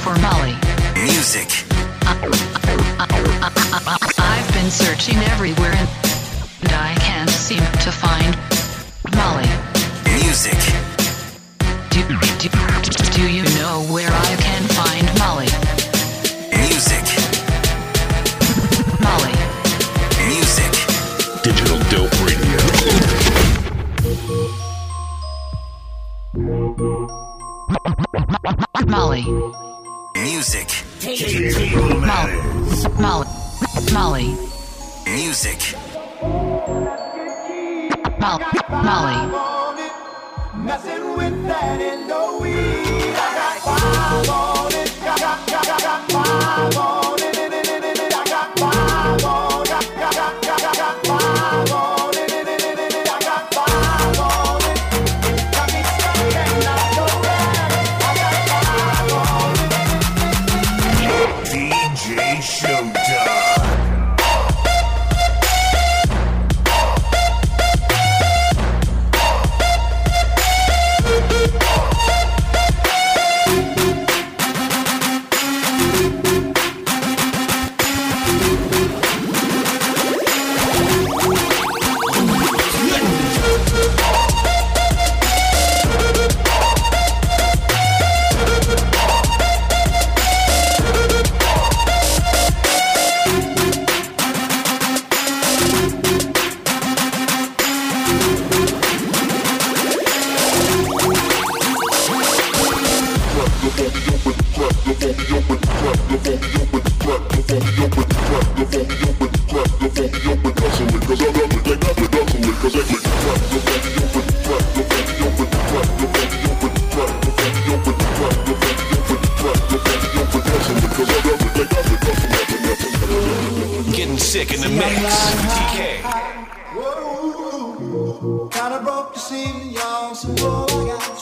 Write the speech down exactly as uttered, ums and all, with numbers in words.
for Molly. Music. I've been searching everywhere and I can't seem to find Molly. Music. Do, do, do you know where I can find Molly? Music. Molly. Music. Digital Dope Radio. Molly. Music. Molly. Molly. Molly. Music. Molly. Molly. Messing with that in the weed. I got five on it. Got, got, got, got, got five on it. I got five on it. Got, got, got, got, got five on it. I got five on it. Got me stuck and not so bad. I got five on it. D J Showtime. Getting sick in the mix. D K. Whoa, kinda broke to see y'all, so whoa, I got